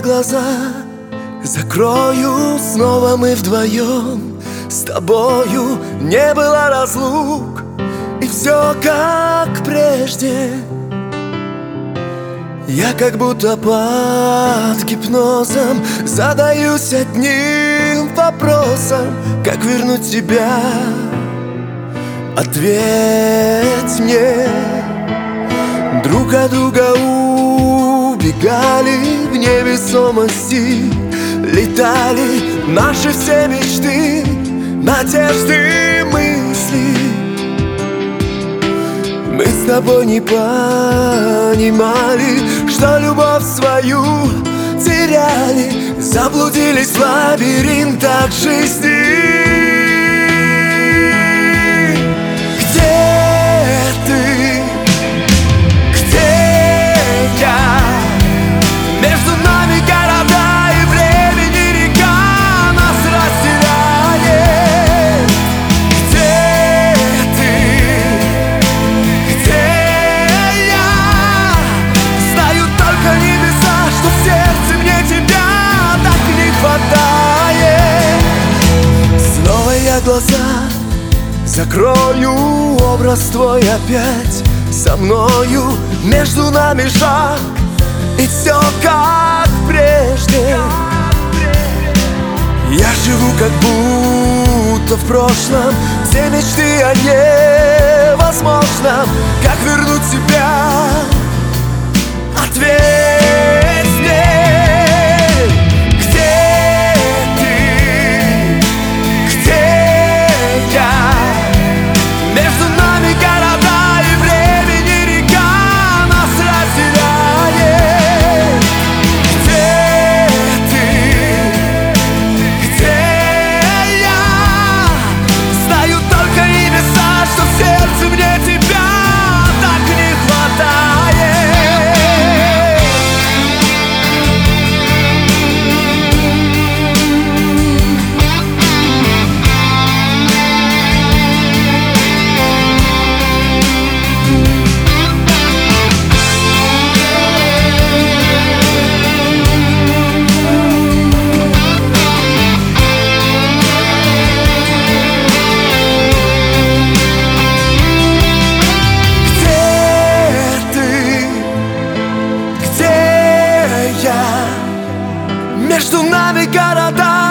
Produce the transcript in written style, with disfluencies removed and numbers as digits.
глаза закрою, снова мы вдвоем. С тобою не было разлук, и все как прежде. Я как будто под гипнозом задаюсь одним вопросом: как вернуть тебя? Ответь мне. Друг от друга убегали в невесомости, летали наши все мечты, надежды, мысли. Мы с тобой не понимали, что любовь свою теряли, заблудились в лабиринтах жизни. Глаза закрою, образ твой опять со мною, между нами шаг, и все как прежде. Я живу как будто в прошлом, все мечты о невозможном. Как вернуть тебя? Ответь мне. Между нами города.